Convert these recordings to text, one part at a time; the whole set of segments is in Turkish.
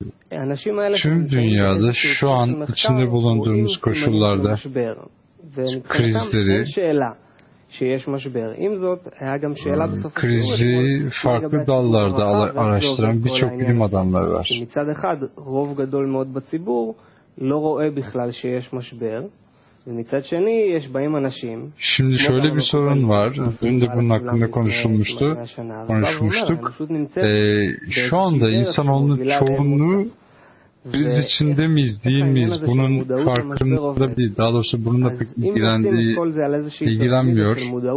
Tüm dünyada şu an içinde bulunduğumuz koşullarda krizleri, krizi farklı dallarda araştıran birçok bilim adamları var. Şimdi şöyle bir sorun var. Dün de bunun hakkında konuşmuştuk. Şu anda insanoğlunun çoğunluğu kriz içinde miyiz, değil miyiz? Bunun farkında değil. Daha doğrusu bununla pek ilgilenmiyor.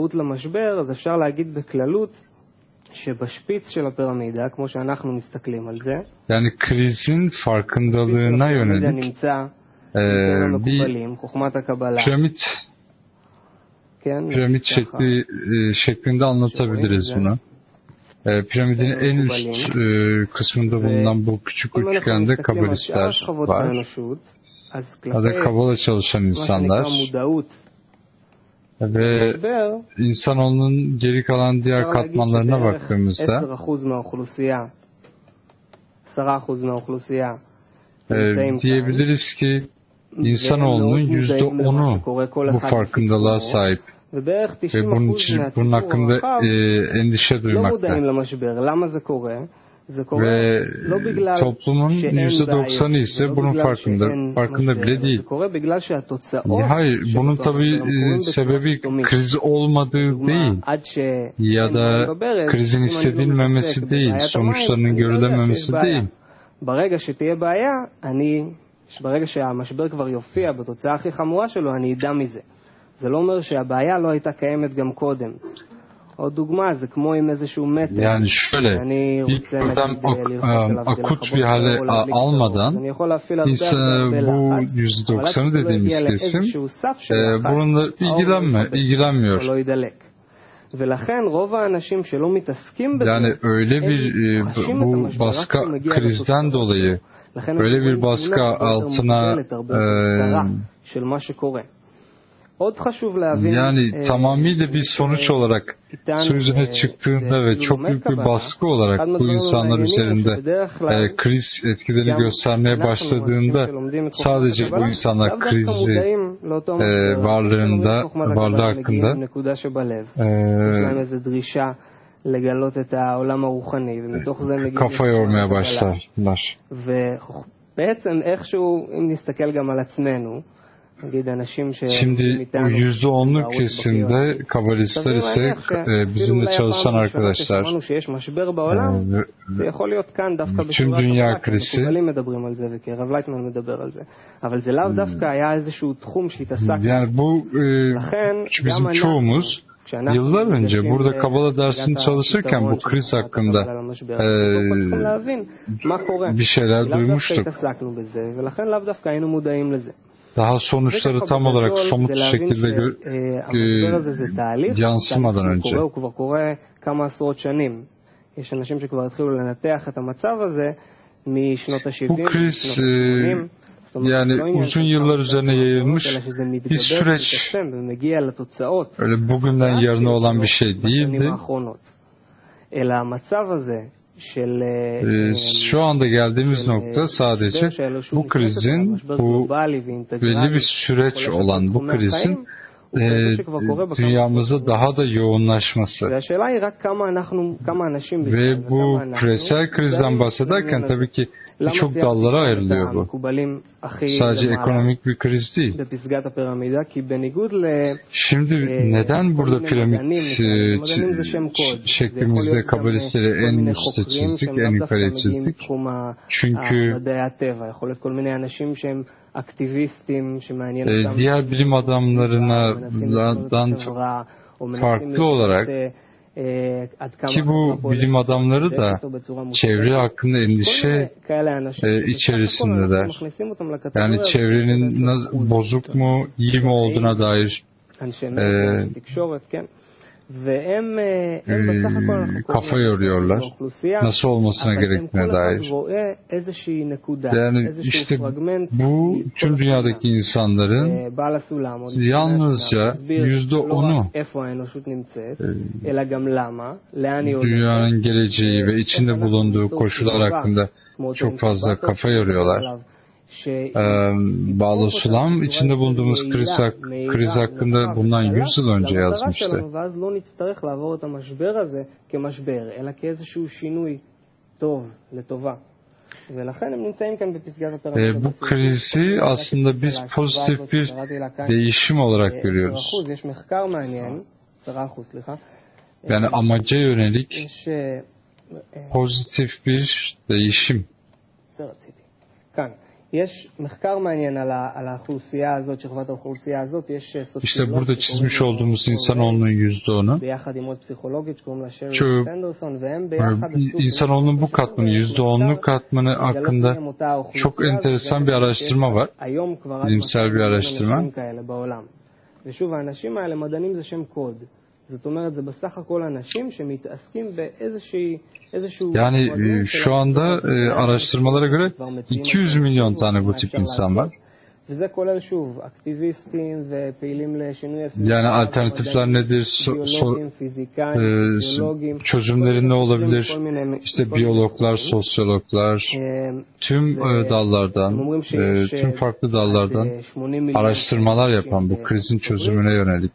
Yani krizin farkındalığına yönelik bir piramit şeklinde anlatabiliriz bunu. Piramidin en üst kısmında bulunan bu küçük üçgende kabalistler var. Adı Kabala çalışan insanlar. Ve insanoğlunun geri kalan diğer katmanlarına baktığımızda diyebiliriz ki insanoğlunun %10'u bu farkındalığa sahip. Ve bunun hakkında endişe duymakta. Ve toplumun %90'ı ise bunun farkında bile değil. Hayır, bunun tabii sebebi kriz olmadığı değil ya da krizin hissedilmemesi değil, sonuçlarının görülememesi değil. ברגע שהמשבר כבר יופיע בתוצאה הכי חמורה שלו, אני אדע מזה. זה לא אומר שהבעיה לא הייתה קיימת גם קודם. עוד דוגמה, זה כמו עם איזשהו מטר. Yani şöyle, ilk buradan akut bir hale almadan bu %90'ı dediğimiz kesim bununla ilgilenmiyor. Yani öyle bir bu baskı krizden dolayı böyle bir baskı altına yani tamamıyla bir sonuç olarak su yüzüne çıktığında ve çok büyük bir baskı olarak bu insanlar üzerinde kriz etkilerini göstermeye başladığında sadece bu insanlar krizi varlığı hakkında kafa yormaya başlarlar. Şimdi %10'luk kesimde kabalistler ise bizimle çalışan arkadaşlar tüm dünya krizi yani bu bizim çoğumuz yıllar önce burada Kabala dersini çalışırken bu kriz hakkında bir şeyler duymuştuk. Daha sonuçları tam olarak somut şekilde yansımadan önce. Bu kriz yani uzun yıllar üzerine yayılmış bir süreç. Öyle bugünden yarına olan bir şey değildi. Şu anda geldiğimiz nokta sadece bu krizin, bu belli bir süreç olan bu krizin dünyamızda daha da yoğunlaşması. Ve bu küresel krizden bahsederken tabii ki birçok dallara ayrılıyor bu. Sadece ekonomik bir kriz değil. Şimdi neden burada piramit şeklimizde kabalistleri en üstte çizdik, en yukarıya çizdik? Çünkü diğer bilim adamlarından farklı olarak ki bu bilim adamları da çevre hakkında endişe içerisindeler. Yani çevrenin bozuk mu, iyi mi olduğuna dair kafa yoruyorlar. Nasıl olmasına gerektiğine dair. Yani işte bu tüm dünyadaki insanların yalnızca %10'u dünyanın geleceği ve içinde bulunduğu koşullar hakkında çok fazla kafa yoruyorlar. Bağlı Sulam içinde bulunduğumuz kriz hakkında bundan 100 yıl önce yazmıştı. Bu krizi aslında biz pozitif bir değişim olarak görüyoruz. Yani amaca yönelik pozitif bir değişim. İşte burada çizmiş olduğumuz insanoğlunun %10'u, insanoğlunun bu katmanı, %10'luk katmanı hakkında çok enteresan bir araştırma var, bilimsel bir araştırma. Yani şu anda araştırmalara göre 200 milyon tane bu tip insan var. Yani alternatifler nedir? Çözümleri ne olabilir? İşte biyologlar, sosyologlar, tüm dallardan, tüm farklı dallardan araştırmalar yapan bu krizin çözümüne yönelik.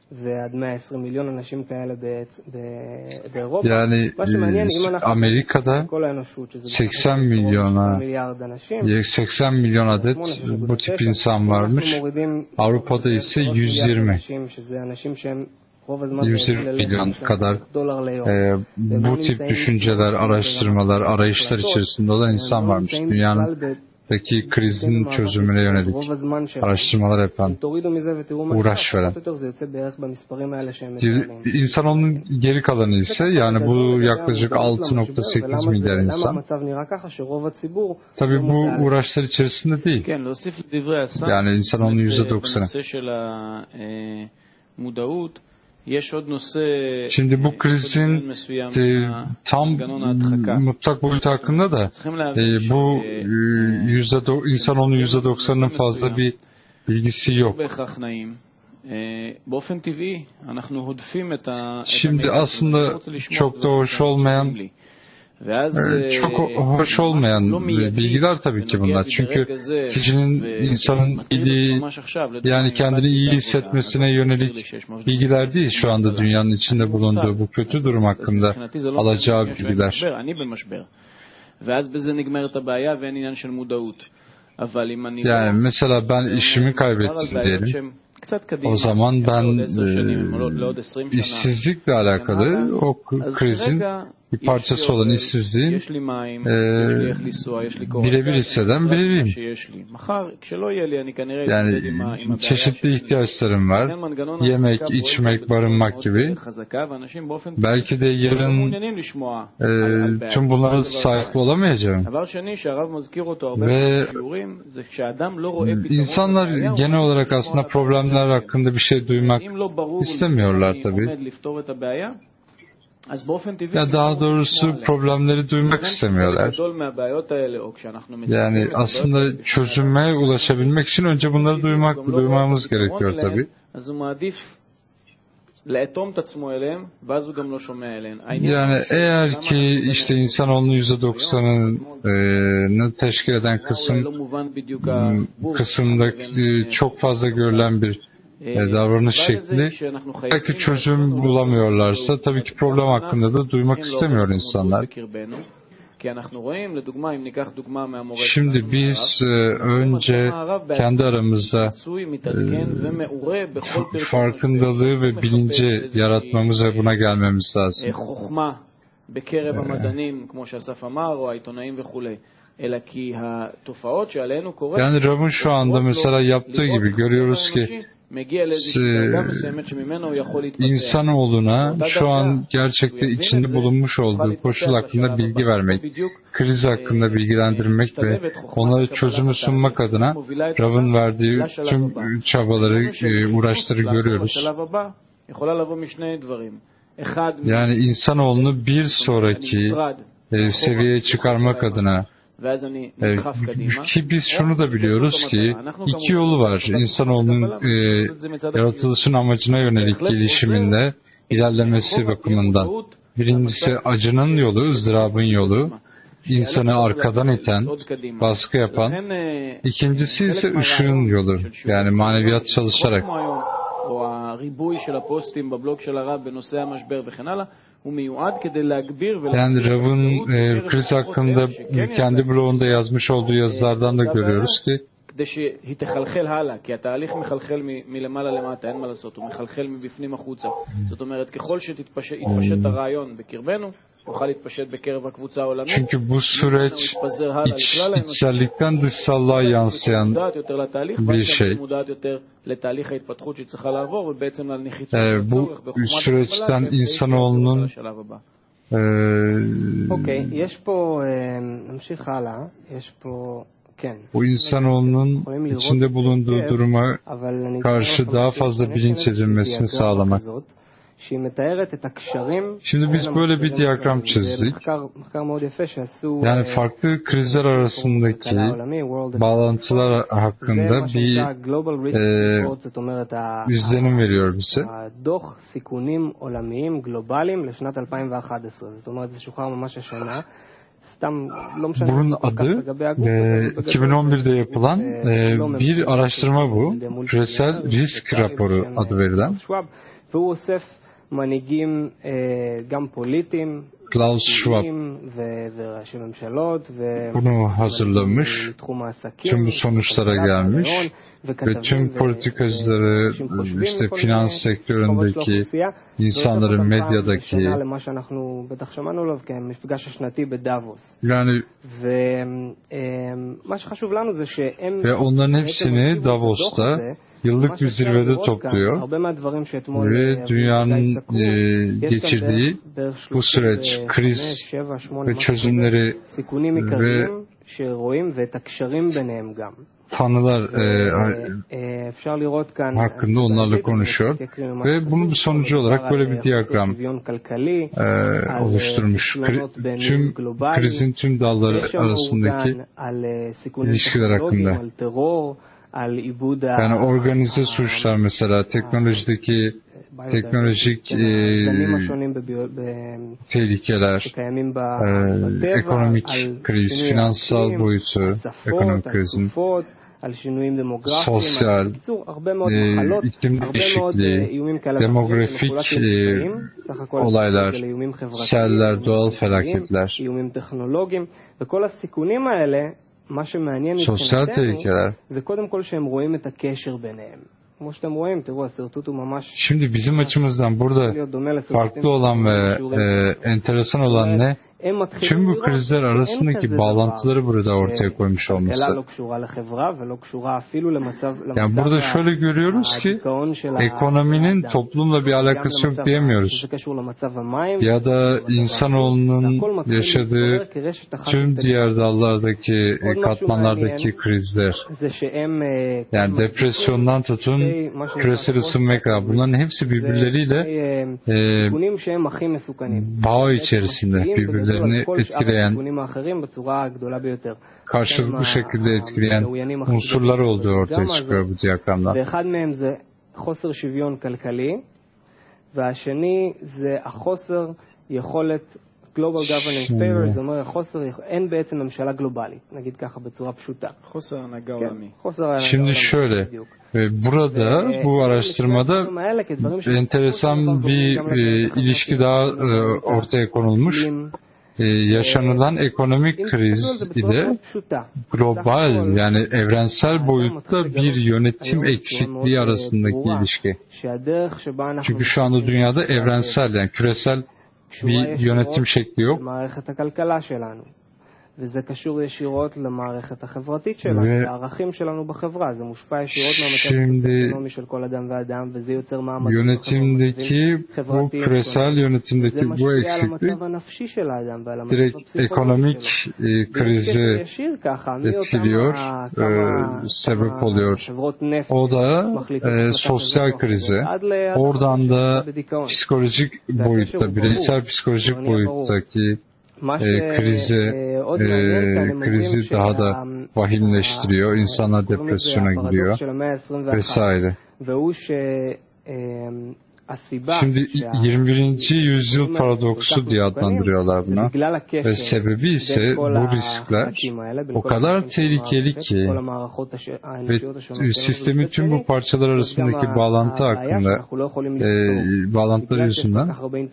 Yani Amerika'da 80 milyon adet bu tip insan varmış. Avrupa'da ise 120 milyon kadar bu tip düşünceler, araştırmalar, arayışlar içerisinde olan insan varmış. Dünyadaki krizin çözümüne yönelik araştırmalar yapan, uğraş veren. İnsanoğlunun geri kalanı ise, yani bu yaklaşık 6.8 milyar insan. Tabii bu uğraşlar içerisinde değil. Yani insanoğlunun %90'ı. Şimdi bu krizin tam mutlak boyutu hakkında da bu insanoğlunun %90'ının fazla bir bilgisi yok. Şimdi aslında çok da hoş olmayan bilgiler tabii ki bunlar. Çünkü kişinin, insanın iyiliği, yani kendini iyi hissetmesine yönelik bilgiler değil şu anda dünyanın içinde bulunduğu bu kötü durum hakkında alacağı bilgiler. Yani mesela ben işimi kaybettim diyelim. O zaman ben işsizlikle alakalı o krizin bir parçası olan işsizliğin birebir hisseden biriyim. Yani çeşitli ihtiyaçlarım var. Yemek, içmek, barınmak gibi. Belki de yarın tüm bunlara sahip olamayacağım. Ve insanlar genel olarak aslında problemler hakkında bir şey duymak istemiyorlar tabii. Ya daha doğrusu problemleri duymak istemiyorlar. Yani aslında çözüme ulaşabilmek için önce bunları duymamız gerekiyor tabii. Yani eğer ki işte insanoğlunun %90'ını teşkil eden kısımda çok fazla görülen bir davranış şekli, belki çözüm bulamıyorlarsa tabii ki problem hakkında da duymak istemiyor insanlar. Şimdi biz önce kendi aramızda farkındalığı ve bilinci yaratmamız ve buna gelmemiz lazım. Yani Rav'ın şu anda mesela yaptığı gibi görüyoruz ki insanoğluna şu an gerçekte içinde bulunmuş olduğu koşul hakkında bilgi vermek, kriz hakkında bilgilendirmek ve onlara çözümü sunmak adına Rav'ın verdiği tüm çabaları, uğraşları görüyoruz. Yani insanoğlunu bir sonraki seviyeye çıkarmak adına ki biz şunu da biliyoruz ki iki yolu var insanoğlunun yaratılışın amacına yönelik gelişiminde ilerlemesi bakımından. Birincisi acının yolu, ızdırabın yolu, insanı arkadan iten, baskı yapan. İkincisi ise ışığın yolu, yani maneviyat çalışarak. Yani Rav'ın kriz hakkında kendi blogunda yazmış olduğu yazılardan da görüyoruz ki כדי שהיא תחלחל הלאה, כי התהליך מחלחל מלמעלה למטה, אין מה לעשות, הוא מחלחל מבפנים החוצה. זאת אומרת, ככל שיתפשט הרעיון בקרבנו, יוכל להתפשט בקרב הקבוצה העולמית. Çünkü bu süreç içsellikten dışsallığa yansıyan bir şey. Bu süreçten insanoğlunun אוקיי, יש פה, נמשיך הלאה, יש פה bu insanoğlunun içinde bulunduğu duruma karşı daha fazla bilinç edilmesini sağlamak. Şimdi biz böyle bir diyagram çizdik. Yani farklı krizler arasındaki bağlantılar hakkında bir izlenim veriyor bize. Bunun adı 2011'de yapılan bir araştırma bu. Küresel risk raporu adı verilen. Klaus Schwab bunu hazırlamış, tüm bu sonuçlara gelmiş ve tüm politikacıları, işte finans sektöründeki insanların, medyadaki, yani ve onların hepsini Davos'ta yıllık bir zirvede topluyor ve dünyanın geçirdiği bu süreç, kriz ve çözümleri ve tanrılar hakkında onlarla konuşuyor ve bunun bir sonucu olarak böyle bir diyagram oluşturmuş. Tüm krizin tüm dalları arasındaki ilişkiler hakkında. Yani organize suçlar mesela teknolojik tehlikeler, ekonomik kriz, finansal boyutu, ekonomik krizin, sosyal, iklim değişikliği, demografik olaylar, seller, doğal felaketler, sosyal tehlikeler. Şimdi bizim açımızdan burada farklı olan ve enteresan olan ne? Tüm bu krizler arasındaki bağlantıları burada ortaya koymuş olması. Yani burada şöyle görüyoruz ki ekonominin toplumla bir alakası yok diyemiyoruz. Ya da insanoğlunun yaşadığı tüm diğer dallardaki, katmanlardaki krizler. Yani depresyondan tutun küresel ısınmaya kadar. Bunların hepsi birbirleriyle bağ içerisinde, birbirlerini etkileyen, karşılıklı şekilde etkileyen unsurlar olduğu ortaya çıkıyor bu diyagramdan. Global governance failure, זה אומר אין בעצם ממשלה גלובלית, נגיד ככה בצורה פשוטה. חוסר הנהגה עולמי. Şimdi şöyle, burada bu araştırmada enteresan bir ilişki daha ortaya konulmuş. Yaşanılan ekonomik kriz ile global, yani evrensel boyutta bir yönetim eksikliği arasındaki ilişki. Çünkü şu anda dünyada evrensel, yani küresel bir yönetim şekli yok. וזה קשור ישירות למערכת החברתית שלנו, לערכים שלנו בחברה. זה מושפע ישירות מהמצב הסוציו-אקונומי של כל אדם ואדם, וזה yönetimdeki bu küresel yönetimdeki bu eksiklik direkt ekonomik krizi etkiliyor, sebep oluyor. O da sosyal krize. Oradan da psikolojik boyutta, bireysel psikolojik boyuttaki krizi daha da vahimleştiriyor. İnsanlar depresyona giriyor vesaire. Şimdi 21. yüzyıl paradoksu diye adlandırıyorlar buna. Ve sebebi ise bu riskler o kadar tehlikeli ki ve sistemin tüm bu parçalar arasındaki bağlantı hakkında bağlantıları yüzünden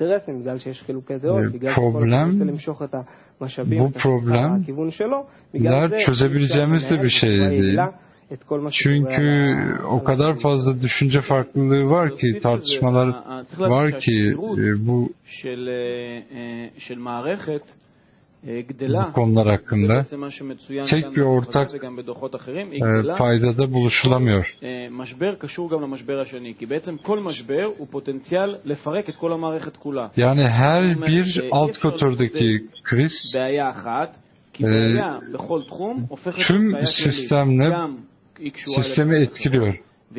bu problemler çözebileceğimiz de bir şey değil. Çünkü o kadar fazla düşünce farklılığı var ki, tartışmalar var ki bu konular hakkında tek bir ortak paydada buluşulamıyor. Yani her bir alt koridordaki kriz tüm sistemi etkiliyor.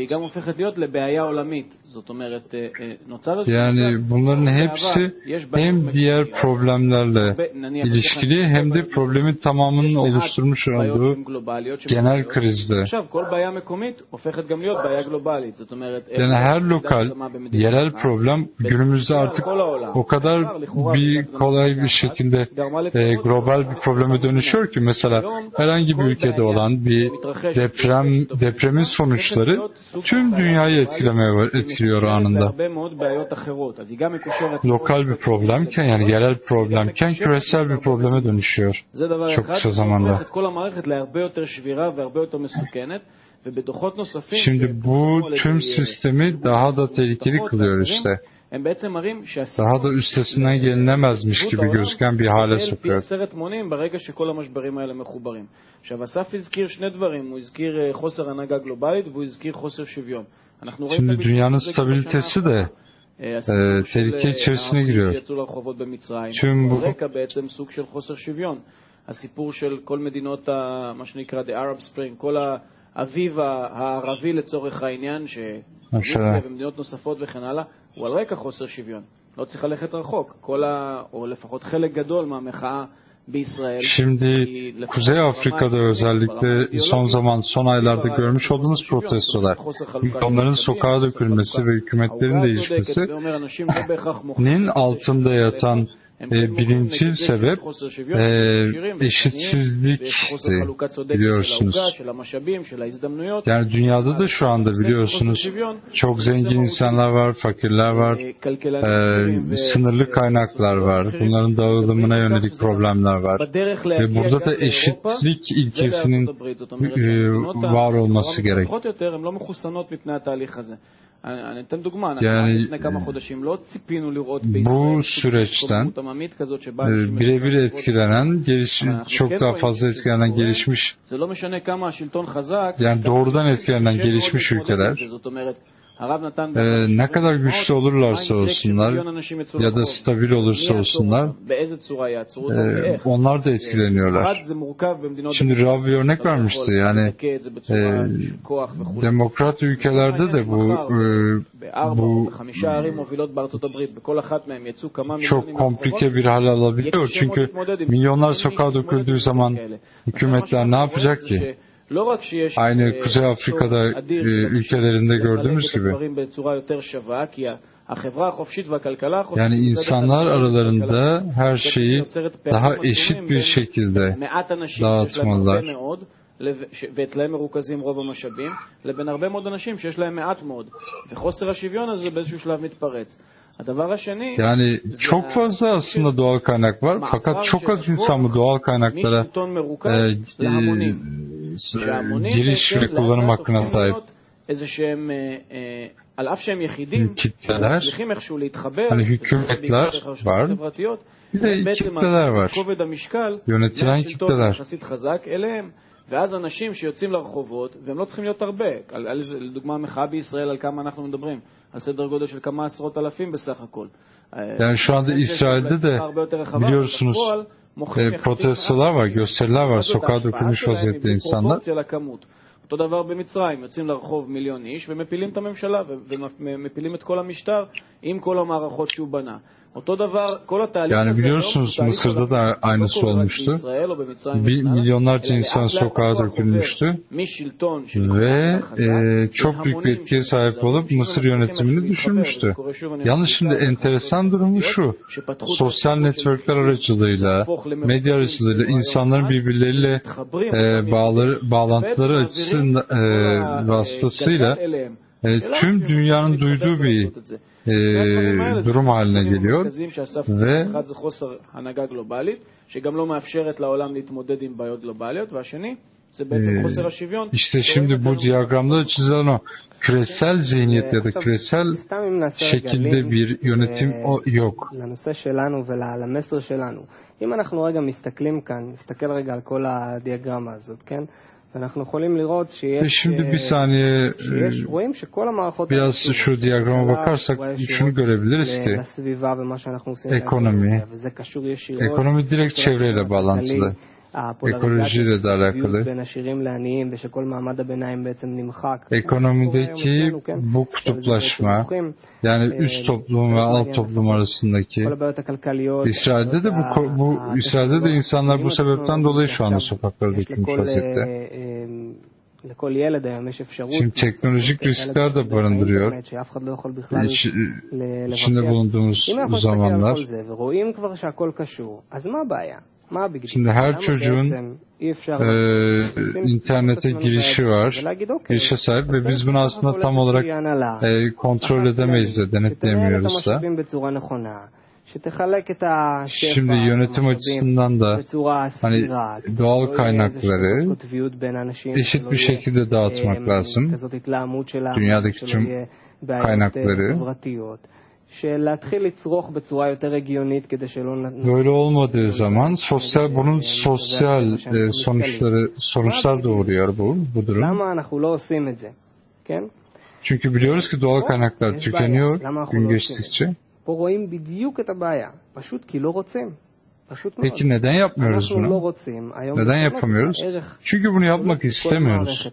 Yani bunların hepsi hem diğer problemlerle ilişkili hem de problemin tamamının oluşturmuş olduğu genel krizde. Yani her lokal, yerel problem günümüzde artık o kadar kolay bir şekilde global bir probleme dönüşüyor ki mesela herhangi bir ülkede olan bir depremin sonuçları tüm dünyayı etkiliyor anında. Lokal bir problemken, yani yerel problemken küresel bir probleme dönüşüyor çok kısa zamanda. Şimdi bu tüm sistemi daha da tehlikeli kılıyor işte. Daha da üstesinden gelinemezmiş gibi gözüken bir hale sokuyor. Şimdi dünyanın stabilitesi de tehlike içerisine giriyor. Tüm bu האביב הערבי לצורך העניין, שרוסיה ומדינות נוספות וכן הלאה, הוא על רקע חוסר שוויון. לא צריך ללכת רחוק. או לפחות חלק גדול מהמחאה בישראל. Şimdi Kuzey Afrika'da özellikle son aylarda görmüş olduğumuz protestolar, insanların sokağa dökülmesi ve hükümetlerin değişmesinin altında yatan birincil sebep eşitsizlikti, biliyorsunuz. Yani dünyada da şu anda biliyorsunuz çok zengin insanlar var, fakirler var, sınırlı kaynaklar var, bunların dağılımına yönelik problemler var. Ve burada da eşitlik ilkesinin var olması gerek. Yani bu süreçten birebir etkilenen, çok daha fazla etkilenen gelişmiş, yani doğrudan etkilenen gelişmiş ülkeler ne kadar güçlü olurlarsa olsunlar ya da stabil olursa olsunlar onlar da etkileniyorlar. Şimdi Rav bir örnek vermişti. Yani demokrat ülkelerde de bu çok komplike bir hal alabiliyor. Çünkü milyonlar sokağa döküldüğü zaman hükümetler ne yapacak ki? Aynı Kuzey Afrika'da ülkelerinde gördüğümüz gibi. Yani insanlar aralarında her şeyi daha eşit bir şekilde dağıtmalılar. ואצלהם מרוכזים רוב המשאבים, לבין הרבה מאוד אנשים שיש להם מעט מאוד. וחוסר השוויון הזה באיזשהו שלב מתפרץ. Yani çok fazla aslında doğal kaynak var, fakat çok az insan bu doğal kaynaklara giriş ve kullanım hakkına sahip. kitleler, hani hükümetler var, bir de kitleler var, yönetilen kitleler. ואז אנשים שיוצאים לרחובות, והם לא צריכים להיות הרבה. לדוגמה, המחאה בישראל, על כמה אנחנו מדברים? על סדר גודל של כמה עשרות אלפים בסך הכל. Yani şu anda İsrail'de de biliyorsunuz protestolar var, gösteriler var, sokağa dökülmüş vaziyette insanlar. אותו דבר במצרים, יוצאים לרחוב מיליון איש ומפילים את הממשלה ומפילים את כל המשטר עם כל המערכות שהוא בנה. Yani biliyorsunuz Mısır'da da aynısı olmuştu. Milyonlarca insan sokağa dökülmüştü ve çok büyük bir etkiye sahip olup Mısır yönetimini düşürmüştü. Yalnız şimdi enteresan durumu şu, sosyal networkler aracılığıyla, medya aracılığıyla insanların birbirleriyle bağlantıları açısından vasıtasıyla tüm dünyanın duyduğu bir durum haline geliyor ve işte şimdi bu diyagramda çizilen o küresel zihniyet ya da küresel şekilde bir yönetim yok. אם אנחנו רגע מסתכלים כאן, נסתכל רגע על כל הדיאגרמה הזאת, כן? ואנחנו יכולים לראות Şimdi bir saniye biraz şu diyagrama bakarsak şunu görebiliriz ki ekonomi direkt çevreyle bağlantılı. Ekolojiyle de alakalı. Ekonomideki bu kutuplaşma, yani üst toplum ve alt toplum arasındaki, İsrail'de de İsrail'de de insanlar bu sebepten dolayı şu anda sokaklara dökülmüş vaziyette. Şimdi teknolojik riskler de barındırıyor. İçinde bulunduğumuz zamanlar. Şimdi her çocuğun internete girişi var, girişe sahip ve biz bunu aslında tam olarak kontrol edemeyiz de, denetleyemiyoruz da. Şimdi yönetim açısından da hani doğal kaynakları eşit bir şekilde dağıtmak lazım. Dünyadaki tüm kaynakları. Böyle olmadığı zaman bunun sosyal sonuçlar doğuruyor bu durum. Çünkü biliyoruz ki doğal kaynaklar tükeniyor gün geçtikçe. Peki neden yapmıyoruz bunu? Neden yapamıyoruz? Çünkü bunu yapmak istemiyoruz.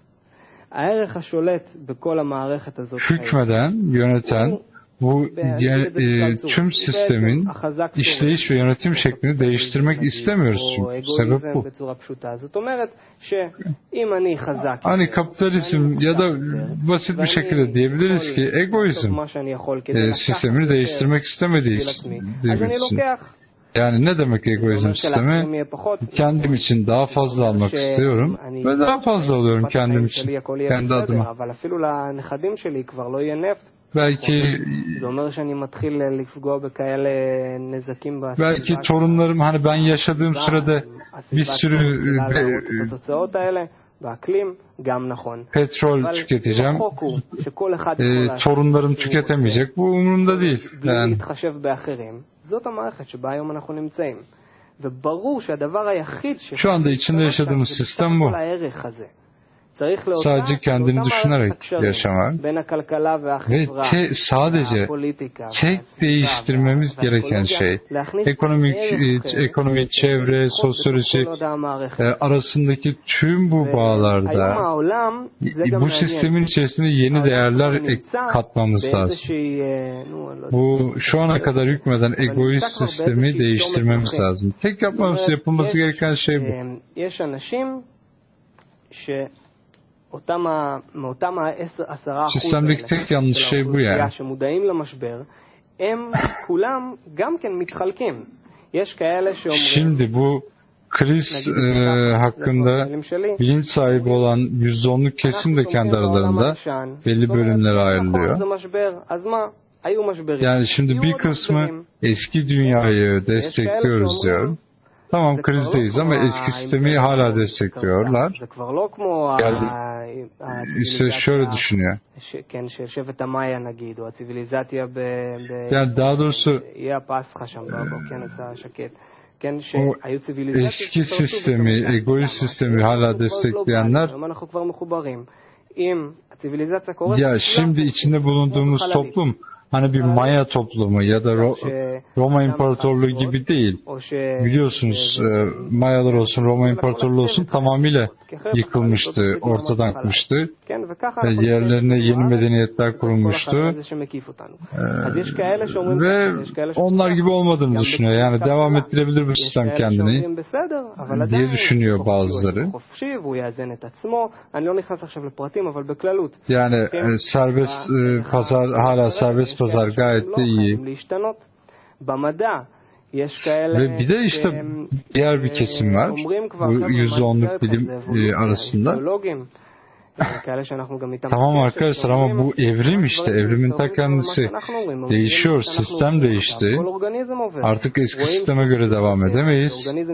Hükmeden, yöneten bu tüm sistemin işleyiş ve yönetim şeklini değiştirmek istemiyoruz çünkü. Sebep bu. Hani kapitalizm ya da basit bir şekilde diyebiliriz ki egoizm sistemini değiştirmek istemediği için. Yani ne demek egoizm sistemi? Kendim için daha fazla almak istiyorum ve daha fazla alıyorum kendim için, kendi adıma. Belki torunlarım, hani ben yaşadığım sürede bir sürü petrol tüketeceğim. Torunlarım tüketemeyecek. Bu umurumda değil. Yani. Şu anda içinde yaşadığımız sistem bu. Sadece kendini düşünerek yaşamak ve sadece tek değiştirmemiz gereken şey ekonomik, çevre, sosyoloji arasındaki tüm bu bağlarda bu sistemin içerisinde yeni değerler katmamız lazım. Bu şu ana kadar hükmeden egoist sistemi değiştirmemiz lazım. Tek yapılması gereken şey bu. Sistemdeki tek yanlış şey bu yani. Şimdi bu kriz hakkında bilinç sahibi olan %10'luk kesim de kendi aralarında belli bölümlere ayrılıyor. Yani şimdi bir kısmı eski dünyayı destekliyoruz diyor. Tamam krizdeyiz ama eski sistemi hala destekliyorlar. Yani ise şöyle düşünüyor. Yani daha doğrusu o eski sistemi, egoist sistemi hala destekleyenler ya şimdi içinde bulunduğumuz toplum hani bir Maya toplumu ya da Roma İmparatorluğu gibi değil. Biliyorsunuz Mayalar olsun, Roma İmparatorluğu olsun tamamıyla yıkılmıştı, ortadan kalkmıştı. Yerlerine yeni medeniyetler kurulmuştu. Ve onlar gibi olmadığını düşünüyor. Yani devam ettirebilir bu sistem kendini diye düşünüyor bazıları. Yani serbest pazar, hala serbest pazar gayet de iyi. Ve bir de işte diğer bir kesim var. Bu %10'luk bilim arasında. Tamam arkadaşlar ama bu evrim işte. Evrimin ta kendisi. Değişiyor. Sistem değişti. Artık eski sisteme göre devam edemeyiz.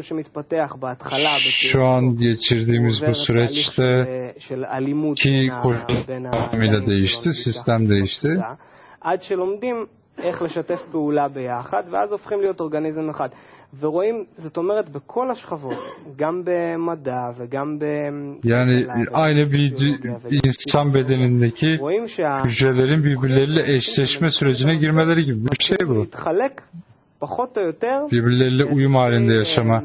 Şu an geçirdiğimiz bu süreçte ki koşullarıyla değişti. Sistem değişti. איך לשתף פעולה ביחד, ואז הופכים להיות אורגניזם אחד. ורואים, זאת אומרת, בכל השכבות, גם במדע וגם yani aynı bir insan bedenindeki hücrelerin birbirleriyle eşleşme sürecine girmeleri gibi bir şey bu. Birbirleriyle uyum halinde yaşama.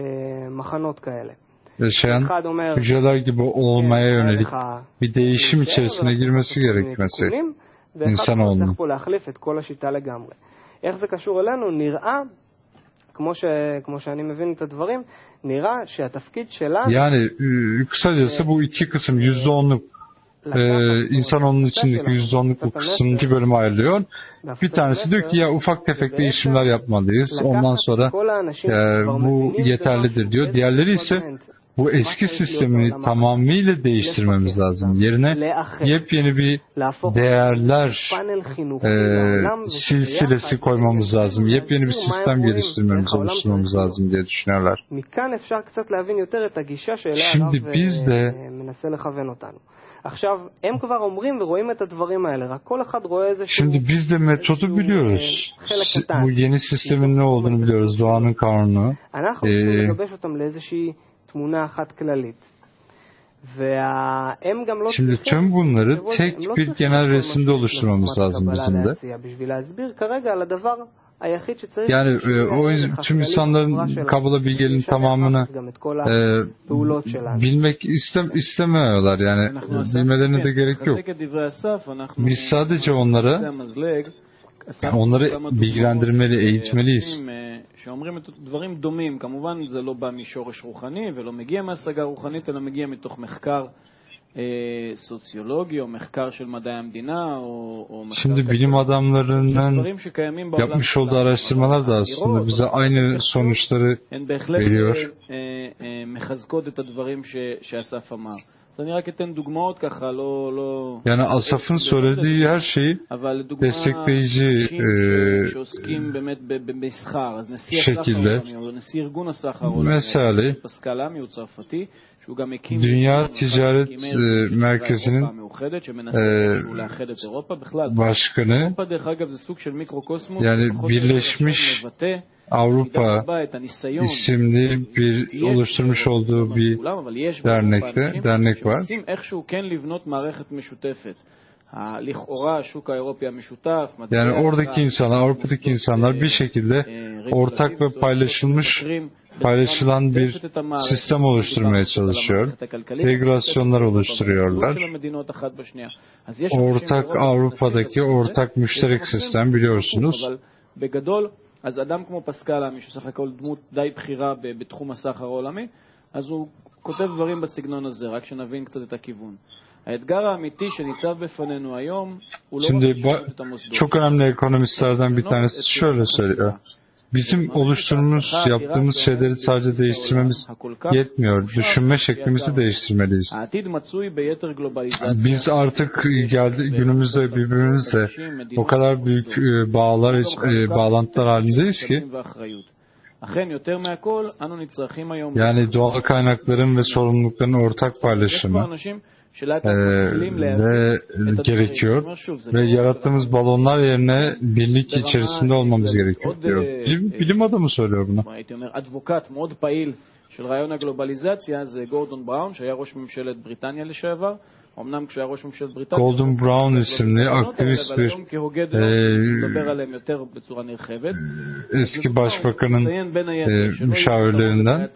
Yaşayan hücreler gibi olmaya yönelik bir değişim içerisine girmesi gerekmesi. insanoğlunun. איך זה קשור אלינו? נראה, כמו שאני מבין את הדברים, נראה שהתפקיד שלנו... Yani kısacası bu iki kısım %10'luk insanoğlunun içindeki %10'luk bu kısım iki bölüme ayrılıyor. Bir tanesi diyor ki ya ufak tefek değişimler yapmalıyız. Ondan sonra bu yeterlidir diyor. Diğerleri ise bu eski sistemi tamamıyla değiştirmemiz lazım. Yerine yepyeni bir değerler silsilesi koymamız lazım. Yepyeni bir sistem geliştirmemiz, oluşturmamız lazım diye düşünüyorlar. Şimdi biz de Şimdi biz de metodu biliyoruz. Bu yeni sistemin ne olduğunu biliyoruz. Doğanın kanunu. Şimdi tüm bunları tek bir genel resimde oluşturmamız lazım bizim de. Yani tüm insanların Kabala bilgeliğinin tamamını bilmek istemiyorlar. Yani bilmelerine de gerek yok. Biz sadece onları bilgilendirmeli, eğitmeliyiz. שאומרים את דברים דומים, כמובן זה לא בא משורש רוחני ולא מגיע מהשגה רוחנית, אלא מגיע מתוך מחקר sosyoloji o מחקר של מדעי המדינה או Şimdi bilim adamlarının yapmış olduğu araştırmalar da aslında bize aynı sonuçları veriyor. מחזקות את הדברים שאסף אמר. אני רק אתן דוגמאות ככה, לא... Yani Asaf'ın söylediği her şeyi destekleyici şekilde. Mesela Dünya Ticaret Merkezi'nin başkanı, yani Birleşmiş Avrupa isimli bir oluşturmuş olduğu bir dernek var. Yani oradaki insanlar, Avrupa'daki insanlar bir şekilde ortak ve paylaşılan bir sistem oluşturmaya çalışıyor. Regülasyonlar oluşturuyorlar. Ortak Avrupa'daki ortak müşterek sistem biliyorsunuz. אז אדם כמו פסקל, מישהו סך הכל דמות די בכירה בתחום הסחר העולמי, אז הוא כותב דברים בסגנון הזה, רק שנבין קצת את הכיוון. האתגר האמיתי שניצב בפנינו היום הוא לא רק את המוסדות. Çok önemli ekonomistlerden bir tanesi şöyle söylüyor. Bizim yaptığımız şeyleri sadece değiştirmemiz yetmiyor. Düşünme şeklimizi değiştirmeliyiz. Biz artık günümüzde birbirimizle o kadar büyük bağlantılar halindeyiz ki Yani doğal kaynakların ve sorumlulukların ortak paylaşımı ve gerekiyor ve yarattığımız balonlar yerine birlik içerisinde olmamız gerekiyor diyor. Bilim adamı söylüyor bunu. של רעיון הגלובליזציה זה גורדון בראון שהיה ראש ממשלת בריטניה לשעבר. אמנם כשהיה ראש ממשלת בריטניה Gordon Brown isimli aktivist bir eski başbakanın müşavirlerinden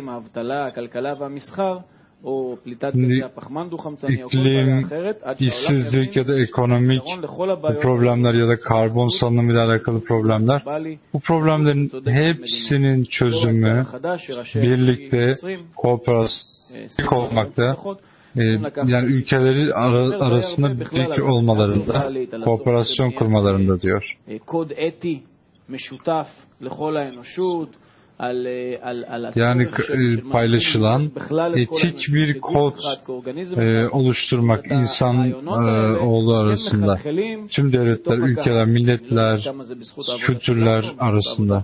iklim, işsizlik ya da ekonomik problemler ya da karbon salınımı ile alakalı problemler, bu problemlerin hepsinin çözümü birlikte kooperatif olmakta, yani ülkeleri arasında birlik olmalarında, kooperasyon kurmalarında diyor. Kod eti meşutaf lehol haenoshut. Yani paylaşılan etik bir kod oluşturmak insan oğlu arasında, tüm devletler, ülkeler, milletler, kültürler arasında.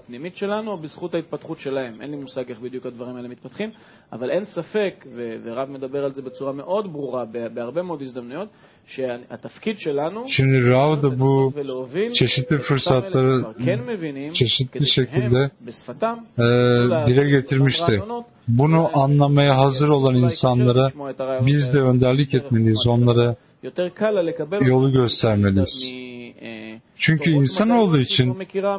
אבל אין ספק, ורב מדבר על זה בצורה מאוד ברורה בהרבה מאוד הזדמנויות, שהתפקיד שלנו Şimdi Rav da bu çeşitli fırsatları çeşitli şekilde dile getirmişti. Bunu anlamaya hazır olan insanlara biz de önderlik etmeliyiz, onlara yolu göstermeliyiz. Çünkü insan olduğu için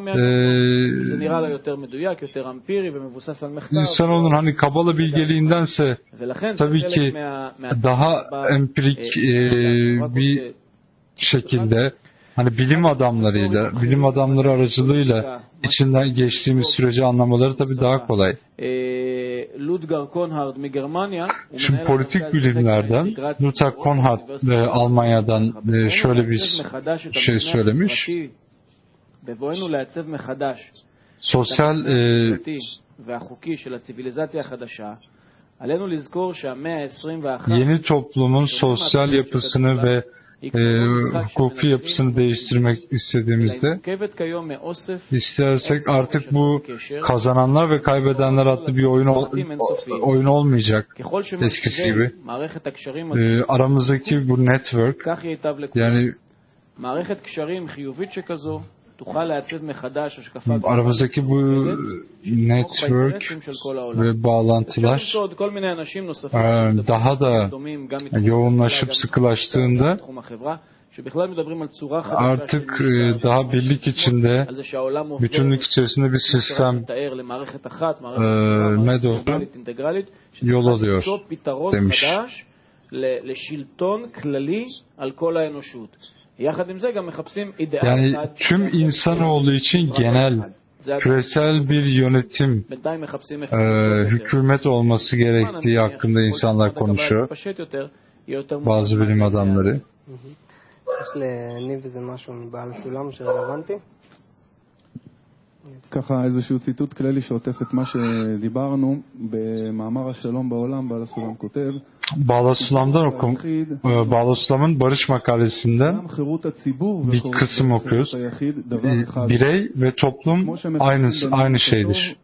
insanoğlunun hani Kabala bilgeliğindense tabii ki daha empirik bir şekilde hani bilim adamları aracılığıyla içinden geçtiğimiz süreci anlamaları tabii daha kolay. Şimdi politik bilimlerden Ludger Konhard Almanya'dan şöyle bir şey söylemiş. Sosyal yeni toplumun sosyal yapısını ve hukuki yapısını değiştirmek istediğimizde istersek artık bu kazananlar ve kaybedenler adlı bir oyun olmayacak eskisi gibi. Aramızdaki bu network, yani aramızdaki bu network ve bağlantılar daha da yoğunlaşıp sıkılaştığında artık daha birlik içinde, bütünlük içerisinde bir sistem doğru yol alıyor demiş. Yani tüm insanoğlu için genel, küresel bir yönetim, hükümet olması gerektiği hakkında insanlar konuşuyor. Bazı bilim adamları. ככה איזשהו ציטוט כללי שעוטף את מה שדיברנו במאמר השלום בעולם, בעל הסולם כותב Bağlasulam'ın barış makalesinden bir kısım okuyoruz. Birey ve toplum aynı şeydir.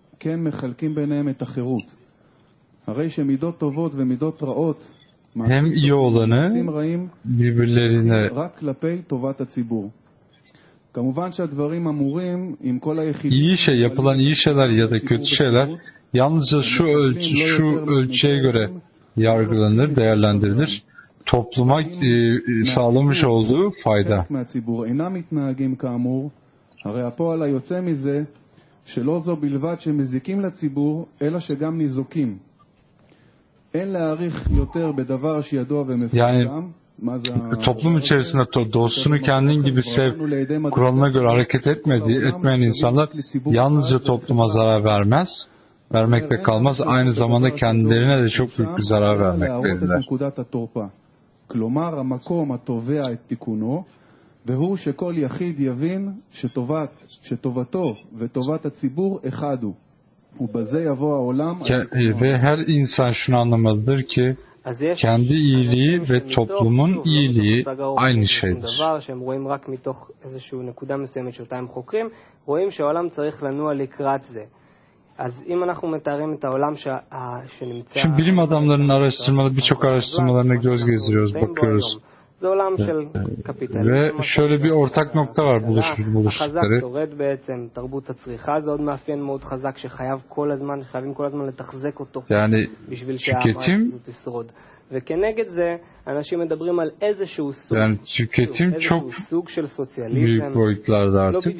Hem iyi olanı birbirlerine yapılan iyi şeyler ya da kötü şeyler yalnızca şu ölçüye göre yargılanır, değerlendirilir. Topluma sağlamış olduğu fayda. Yani toplum içerisinde dostunu kendin gibi sev kuralına göre hareket etmeyen insanlar yalnızca topluma zarar vermekle kalmaz, aynı zamanda kendilerine de çok büyük bir zarar vermektedirler. והוא שכל יחיד יבין שטובתו וטובת הציבור אחד הוא. ובזה יבוא העולם. Ve her insan şunu anlamalıdır ki kendi iyiliği ve toplumun iyiliği aynı şeydir. Şimdi bilim adamlarının araştırmaları, birçok araştırmalarına göz gezdiriyoruz, bakıyoruz. Ve şöyle bir ortak nokta var buluştukları. Yani tüketim, yani tüketim çok büyük boyutlarda artık.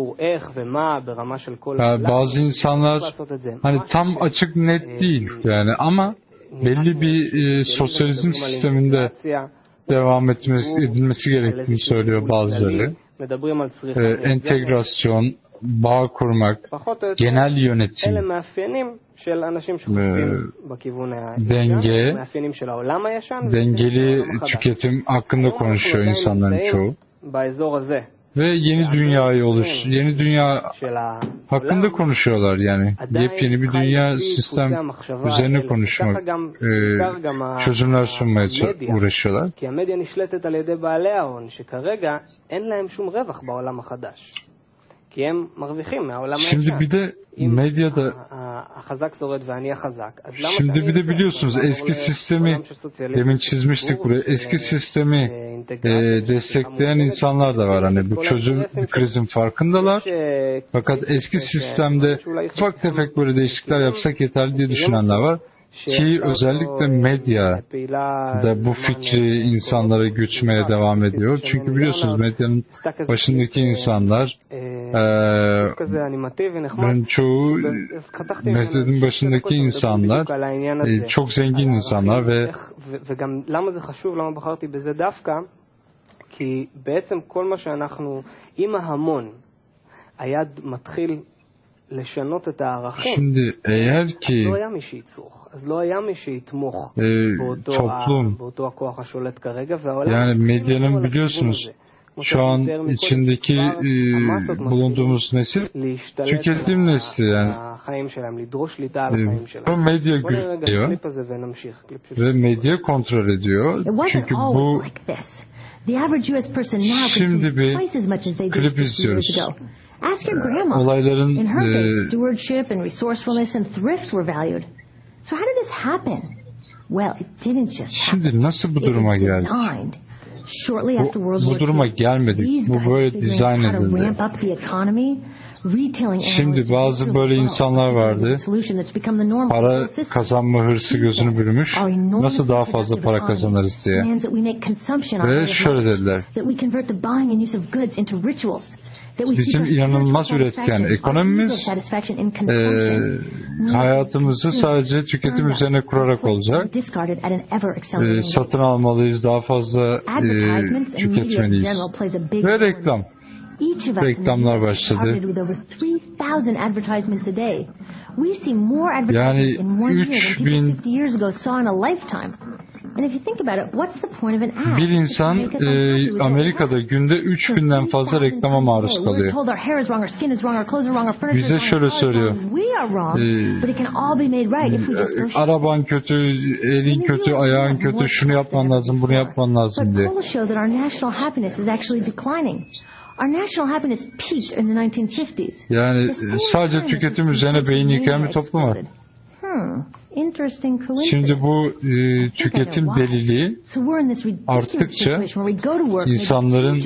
Yani bazı insanlar hani tam açık net değil yani ama belli bir sosyalizm sisteminde devam edilmesi gerektiğini söylüyor bazıları. Entegrasyon, bağ kurmak, genel yönetim, dengeli tüketim hakkında konuşuyor insanların çoğu. Ve yeni yeni dünya hakkında konuşuyorlar yani. Yepyeni bir dünya sistem üzerine konuşmak, çözümler sunmaya uğraşıyorlar. Şimdi bir de medyada şimdi bir de biliyorsunuz eski sistemi demin çizmiştik buraya. Eski sistemi destekleyen insanlar da var. Hani bu çözüm krizin farkındalar. Fakat eski sistemde ufak tefek böyle değişiklikler yapsak yeterli diye düşünenler var. Ki özellikle medya da bu fikri insanlara güçmeye devam ediyor. Çünkü biliyorsunuz medyanın başındaki insanlar çoğu medyanın başındaki insanlar çok zengin insanlar ve şimdi eğer ki toplum yani medyanın biliyorsunuz şu an içindeki bulunduğumuz nesil tüketim nesli yani medya görüyor ve medya kontrol ediyor çünkü bu şimdi bir klip izliyoruz. Olayların stewardship and resourcefulness and thrift were valued. So how did this happen? Well, it didn't just happen. Şimdi nasıl bu duruma geldik? Bu duruma gelmedik. Bu böyle dizayn edildi. Şimdi bazı böyle insanlar vardı. Para kazanma hırsı gözünü bürümüş. Nasıl daha fazla para kazanırız diye. Ve şöyle dediler. Bizim inanılmaz üretken ekonomimiz hayatımızı sadece tüketim üzerine kurarak olacak. Satın almalıyız, daha fazla tüketmeliyiz. Ve reklamlar başladı. Yani 3000 bir insan Amerika'da günde 3000'den fazla reklama maruz kalıyor. Bize şöyle söylüyor. Araban kötü, elin kötü, ayağın kötü, şunu yapman lazım, bunu yapman lazım diye. Yani sadece tüketim üzerine beyin yıkayan bir toplum var. Şimdi bu tüketim deliliği arttıkça insanların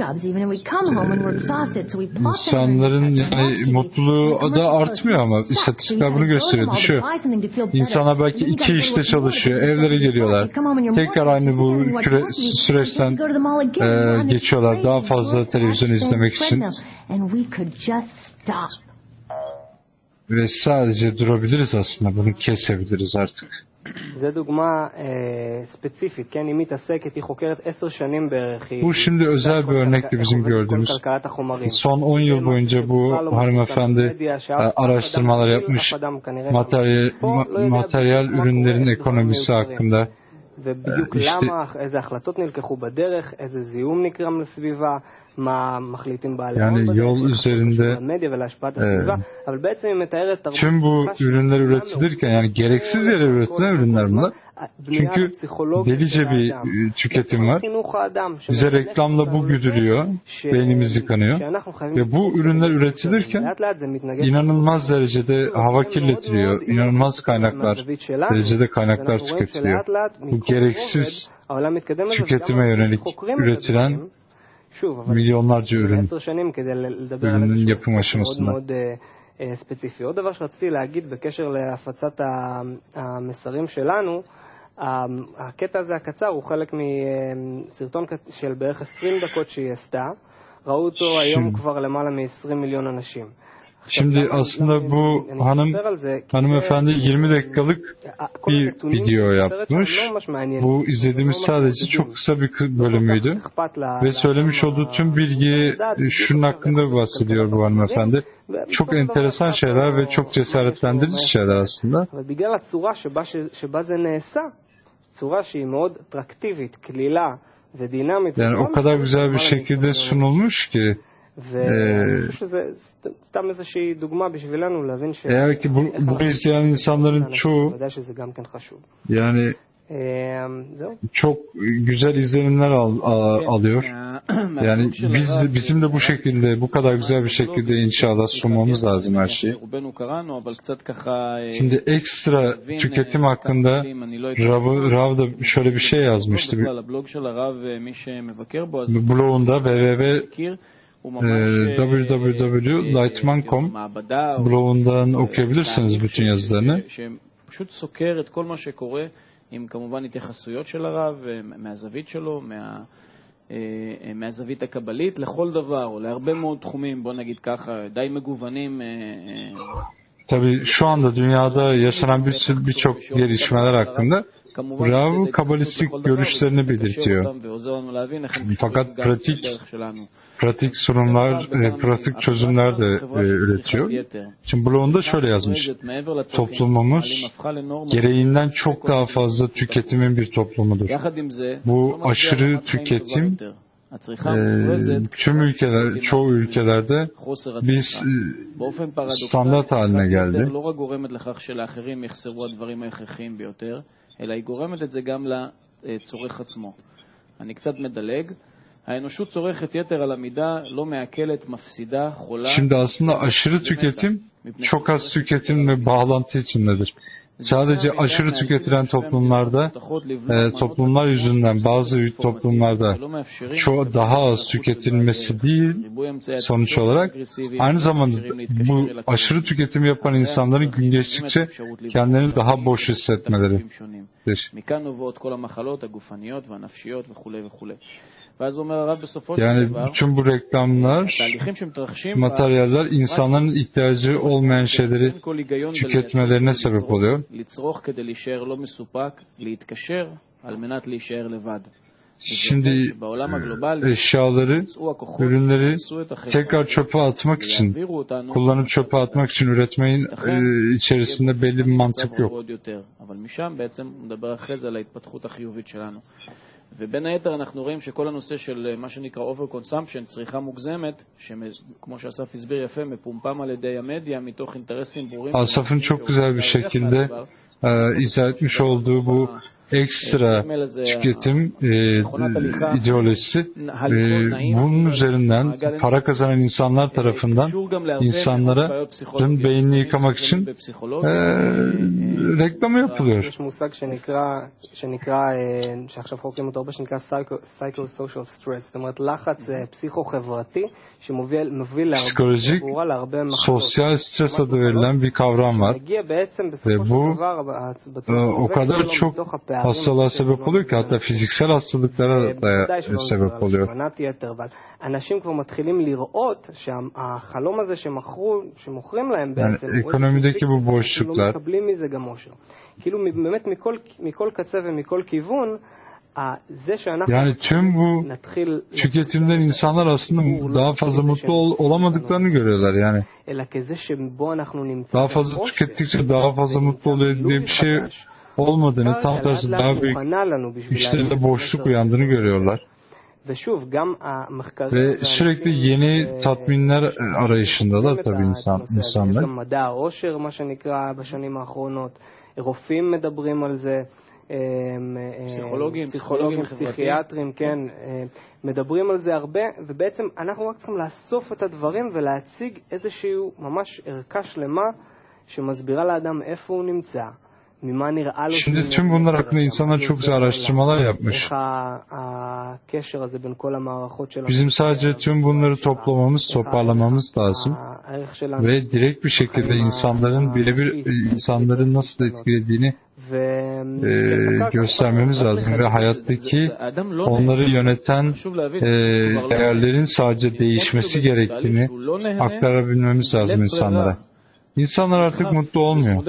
yani mutluluğu da artmıyor ama istatistikler bunu gösteriyor, düşüyor. İnsanlar belki 2 işte çalışıyor, evlere geliyorlar. Tekrar aynı bu süreçten geçiyorlar daha fazla televizyon izlemek için. Ve sadece durabiliriz aslında, bunu kesebiliriz artık. Bu şimdi özel bir örnekti bizim gördüğümüz. Son 10 yıl boyunca bu hanımefendi araştırmalar yapmış, materyal ürünlerin ekonomisi hakkında. Yani yol üzerinde tüm bu ürünler üretilirken, yani gereksiz yere üretilen ürünler bunlar. Çünkü delice bir tüketim var. Bize reklamla bu güdülüyor, beynimiz yıkanıyor. Ve bu ürünler üretilirken inanılmaz derecede hava kirletiliyor, inanılmaz derecede kaynaklar tüketiliyor. Bu gereksiz tüketime yönelik üretilen milyonlarca ürünün yapım aşamasında. ספציפי. עוד דבר שרציתי להגיד בקשר להפצת המסרים שלנו, הקטע הזה הקצר הוא חלק מסרטון של בערך 20 דקות שהיא עשתה, ראו אותו היום כבר למעלה מ-20 מיליון אנשים. Şimdi aslında bu hanımefendi 20 dakikalık bir video yapmış. Bu izlediğimiz sadece çok kısa bir bölümüydü. Ve söylemiş olduğu tüm bilgi şunun hakkında bahsediyor bu hanımefendi. Çok enteresan şeyler ve çok cesaretlendirici şeyler aslında. Yani o kadar güzel bir şekilde sunulmuş ki eğer ki bunu izleyen insanların çoğu yani çok güzel izlenimler alıyor. Yani bizim de bu şekilde, bu kadar güzel bir şekilde inşallah sunmamız lazım her şeyi. Şimdi ekstra tüketim hakkında Rav da şöyle bir şey yazmıştı. Blogunda www.lightman.com blogundan okuyabilirsiniz bütün yazılarını. עם כמובן התייחסויות של הרב מהזווית שלו, מהזווית הקבלית לכל דבר או להרבה מאוד תחומים, בוא נגיד ככה, די מגוונים. Tabii şu anda dünyada yaşanan birçok gelişmeler hakkında Rav kabalistik görüşlerini belirtiyor. Fakat pratik sorunlar, pratik çözümler de üretiyor. Şimdi blogunda şöyle yazmış. Toplumumuz gereğinden çok daha fazla tüketimin bir toplumudur. Bu aşırı tüketim tüm ülkeler, çoğu ülkelerde bir standart haline geldi. אלא היא גורמת את זה גם לצורך עצמו. אני קצת מדלג. האנושות צורכת יתר על המידה, לא מעכלת, מפסידה, חולה. Şimdi aslında aşırı tüketim çok az tüketimle bağlantı içindedir. Sadece aşırı tüketilen toplumlarda, toplumlar yüzünden bazı toplumlarda çok daha az tüketilmesi değil sonuç olarak, aynı zamanda bu aşırı tüketim yapan insanların gün geçtikçe kendilerini daha boş hissetmeleri. Yani bütün bu reklamlar, materyaller insanların ihtiyacı olmayan şeyleri tüketmelerine sebep oluyor. Şimdi eşyaları, ürünleri tekrar çöpe atmak için, kullanıp çöpe atmak için üretmeyin içerisinde belli bir mantık yok. ובין היתר אנחנו רואים שכל הנושא של מה שנקרא over-consumption, צריכה מוגזמת, כמו שאסף הסביר יפה, מפומפם על ידי המדיה מתוך אינטרסים ברורים. Asaf'ın çok güzel bir şekilde izah etmiş olduğu bu ekstra tüketim ideolojisi bunun üzerinden para kazanan insanlar tarafından insanların beynini yıkamak için reklamı yapılıyor. שעכשיו חוקרים אותו הרבה שנקרא psychosocial stress, זאת אומרת לחץ פסיכו-חברתי שמוביל להרבה sosyal stres adı verilen bir kavram var ve bu o kadar çok hastalığa sebep oluyor ki hatta fiziksel hastalıklara da sebep oluyor. Yani ekonomideki bu boşluklar yani tüm bu tüketimden insanlar aslında daha fazla mutlu olamadıklarını görüyorlar yani. Daha fazla tükettikçe daha fazla mutlu oluyor diye bir şey olmadığını, tam tersi daha büyük işlerinde boşluk uyandığını görüyorlar. Ve sürekli yeni tatminler arayışındalar tabii insanlar. פסיכולוגים, פסיכיאטרים, כן, מדברים על זה הרבה, ובעצם אנחנו רק צריכים לאסוף את הדברים ולהציג איזשהו ממש ערכה שלמה שמסבירה לאדם איפה הוא נמצא. Şimdi tüm bunlar hakkında insanlar çok güzel araştırmalar yapmış. Bizim sadece tüm bunları toplamamız, toparlamamız lazım. Ve direkt bir şekilde insanların birebir insanların nasıl etkilediğini göstermemiz lazım. Ve hayattaki onları yöneten değerlerin sadece değişmesi gerektiğini aktarabilmemiz lazım insanlara. İnsanlar artık mutlu olmuyor.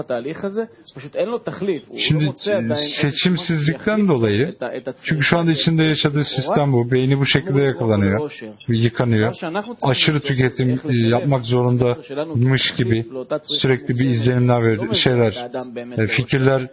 Şimdi seçimsizlikten dolayı, çünkü şu anda içinde yaşadığı sistem bu, beyni bu şekilde yakalanıyor, yıkanıyor, aşırı tüketim yapmak zorundamış gibi sürekli bir izlenimler verir, fikirler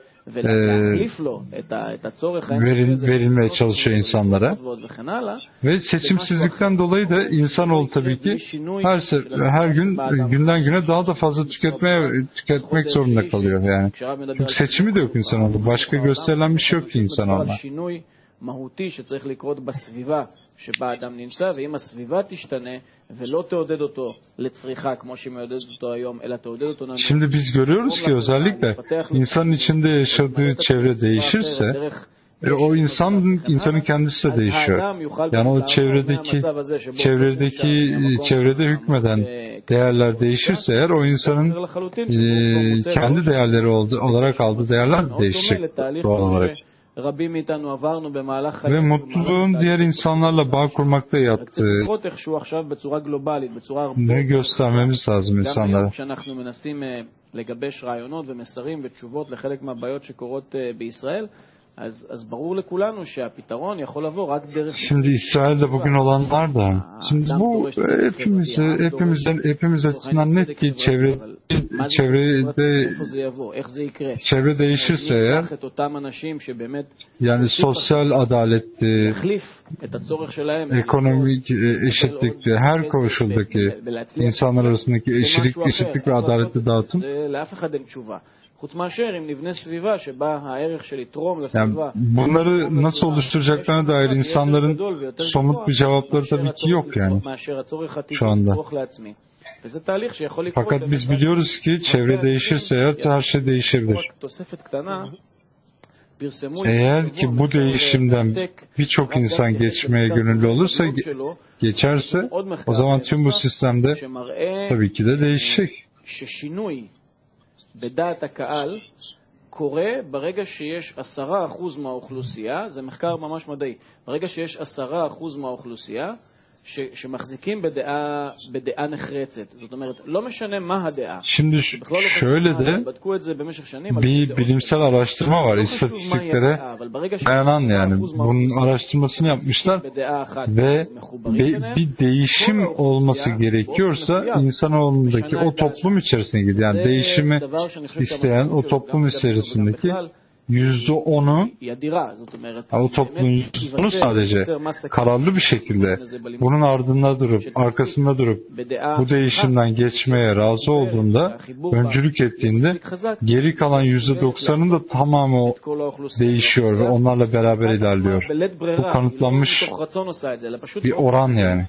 verilmeye çalışıyor insanlara. Ve seçimsizlikten dolayı da insanoğlu tabii ki her gün günden güne daha da fazla tüketmek zorunda kalıyor yani. Çünkü seçimi de yok insanoğlu. Başka gösterilen bir şey yok ki insanoğluna. שבה האדם נמצא, ואם הסביבה תשתנה ולא תעודד אותו לצריכה כמו שהיא מעודדת אותו היום, אלא תעודד אותו... Şimdi biz görüyoruz ki özellikle insanın içinde yaşadığı çevre değişirse o insanın kendisi de değişiyor. Yani o çevrede hükmeden değerler değişirse eğer o insanın kendi değerleri olarak aldığı değerler de değişecek doğal olarak. Ve mutluluğun diğer insanlarla bağ kurmakta yattığı ne göstermemiz lazım insanlara. Şimdi İsrail'de bugün olanlar da, şimdi bu hepimiz açısından net ki çevre değişirse eğer, yani sosyal adaletti, ekonomik eşitlikte, her koşuldaki insanlar arasındaki eşitlik ve adaletli dağıtım, yani bunları nasıl oluşturacaklarına dair insanların somut bir cevapları tabii ki yok yani şu anda. Fakat biz biliyoruz ki çevre değişirse eğer her şey değişebilir. Eğer ki bu değişimden birçok insan geçmeye gönüllü olursa, geçerse, o zaman tüm bu sistemde tabii ki de değişecek. בדעת הקהל קורה ברגע שיש 10% מהאוכלוסייה, זה מחקר ממש מדעי, ברגע שיש 10% מהאוכלוסייה שמחזיקים בדעה נחרצת. זאת אומרת, לא משנה מה הדעה. Şimdi şöyle de bir bilimsel araştırma var, istatistiklere dayanan yani. Bunun araştırmasını yapmışlar ve bir değişim olması gerekiyorsa insanoğlundaki o toplum içerisine gidiyor. Yani değişimi isteyen o toplum içerisindeki %10'u, o toplumun %10'u sadece kararlı bir şekilde bunun ardında durup, arkasında durup bu değişimden geçmeye razı olduğunda, öncülük ettiğinde geri kalan %90'ın da tamamı değişiyor ve onlarla beraber ilerliyor. Bu kanıtlanmış bir oran yani.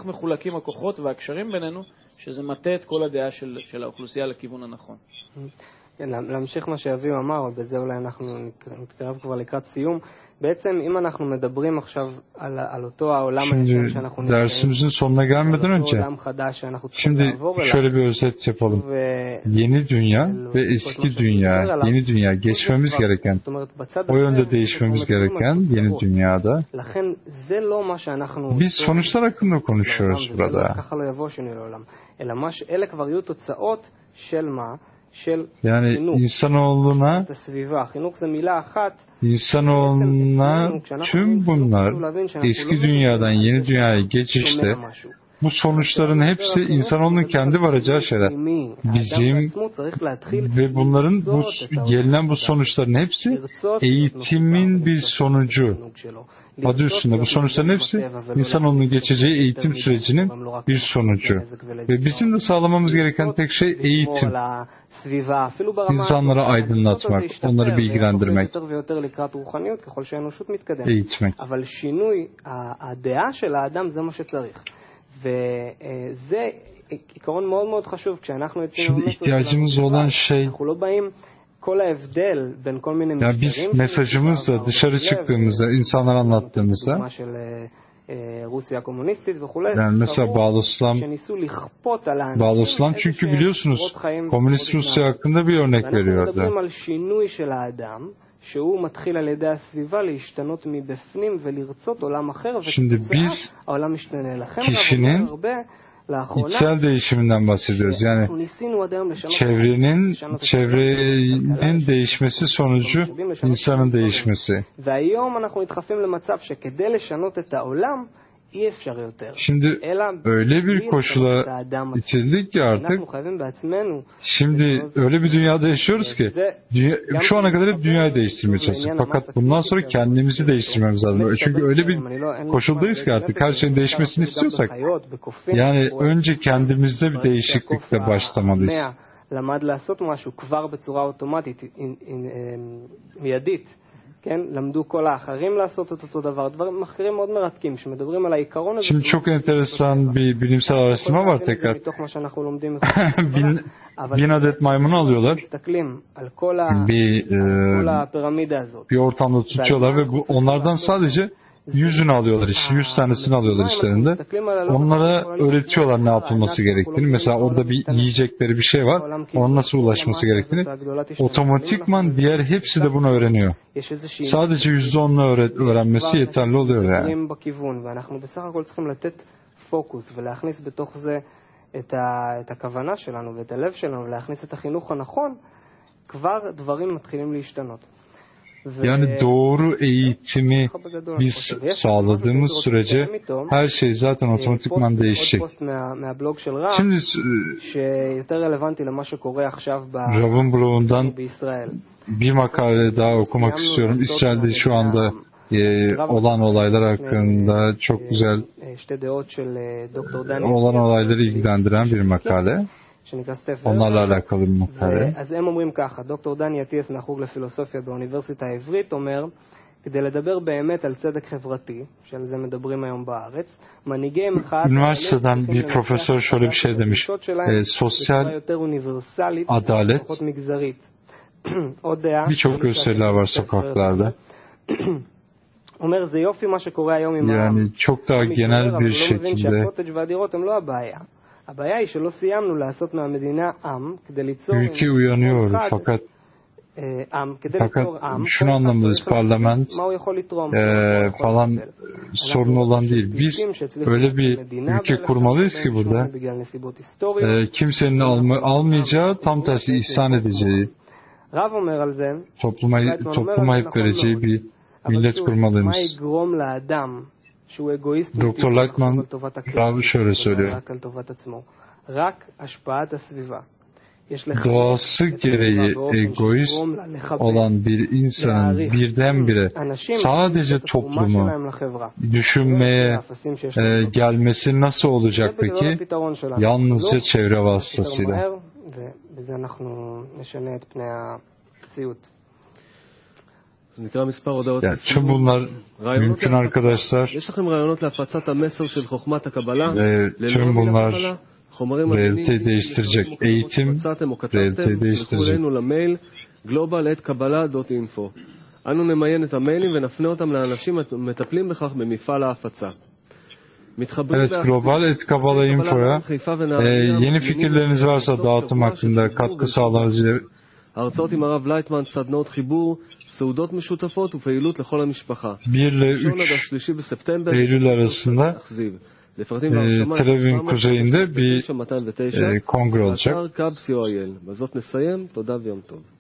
כן, להמשיך מה שאביב אמר, ובזה אולי אנחנו נתקרב כבר לקראת סיום. בעצם אם אנחנו מדברים עכשיו על אותו העולם הישן שאנחנו dersimizin sonuna gelmeden önce şimdi şöyle bir özet yapalım. Yeni dünya ve eski dünya, yeni dünya geçmemiz gereken, o yönde değişmemiz gereken yeni dünyada biz sonuçlar hakkında konuşuyoruz burada. Yani insanoğluna tüm bunlar eski dünyadan yeni dünyaya geçişte bu sonuçların hepsi insanoğlunun kendi varacağı şeyler. Bizim ve bunların gelinen bu sonuçların hepsi eğitimin bir sonucu. Adı üstünde bu sonuçların hepsi insanoğlunun geçeceği eğitim sürecinin bir sonucu. Ve bizim de sağlamamız gereken tek şey eğitim. İnsanları aydınlatmak, onları bilgilendirmek, eğitmek. Şimdi ihtiyacımız olan şey, ya biz mesajımızla dışarı çıktığımızda, insanlara anlattığımızda, yani mesela Bağloslan çünkü biliyorsunuz Komünist Rusya hakkında bir örnek veriyordu. Şimdi biz kişinin içsel değişiminden bahsediyoruz. Yani çevrenin değişmesi sonucu insanın değişmesi. Şimdi öyle bir koşula itildik ki artık, şimdi öyle bir dünyada yaşıyoruz ki, şu ana kadar hep dünyayı değiştirmeye çalıştık. Fakat bundan sonra kendimizi değiştirmemiz lazım. Çünkü öyle bir koşuldayız ki artık her şeyin değişmesini istiyorsak, yani önce kendimizde bir değişiklikle başlamalıyız. Şimdi çok enteresan bir bilimsel araştırma var tekrar. 1000 adet maymunu alıyorlar. Bir ortamda tutuyorlar ve onlardan sadece 100'ünü alıyorlar, 100 tanesini alıyorlar işlerinde. Onlara öğretiyorlar ne yapılması gerektiğini. Mesela orada bir yiyecekleri bir şey var, ona nasıl ulaşması gerektiğini. Otomatikman diğer hepsi de bunu öğreniyor. Sadece %10'unu öğrenmesi yeterli oluyor yani. Yani doğru eğitimi biz sağladığımız sürece her şey zaten otomatikman değişecek. Şimdi Rav'ın blogundan bir makale daha okumak istiyorum. İsrail'de şu anda olan olaylar hakkında çok güzel olan olayları ilgilendiren bir makale. onlarla alakalı bir makale. אז הם אומרים ככה, דוקטור דני אטיאס מהחוג לפילוסופיה באוניברסיטה העברית אומר, כדי לדבר באמת על צדק חברתי, שעל זה מדברים היום בארץ, מנהיגי מחאת üniversiteden bir profesör şöyle bir şey demiş. Sosyal adalet, birçok gösteriler var sokaklarda. Yani çok daha genel bir şekilde ülke uyanıyor fakat şunu anlamalıyız, parlament falan sorun olan değil. Biz öyle bir ülke kurmalıyız ki burada kimsenin almayacağı, tam tersi ihsan edeceği, topluma hep vereceği bir millet kurmalıyız. Dr. Lightman Rav şöyle söylüyor. Doğası gereği egoist olan bir insanın birdenbire sadece toplumu düşünmeye gelmesi nasıl olacak peki? Yalnızca çevre vasıtasıyla. Yani tüm bunlar mümkün arkadaşlar. Tüm bunlar realiteyi değiştirecek. Eğitim realiteyi değiştirecek. אנו נמיין את המיילים ונפנה אותם לאנשים המטפלים בכך במפעל ההפצה. Evet, Global Kabala Info'ya yeni fikirleriniz varsa dağıtım hakkında katkı sağlayıcı הרצאות עם הרב לייטמן, סדנאות חיבור, סעודות משותפות ופעילות לכל המשפחה. 1 ile 3 Eylül arasında Tel Aviv'in kuzeyinde bir kongre olacak. בזאת נסיים, תודה ויום טוב.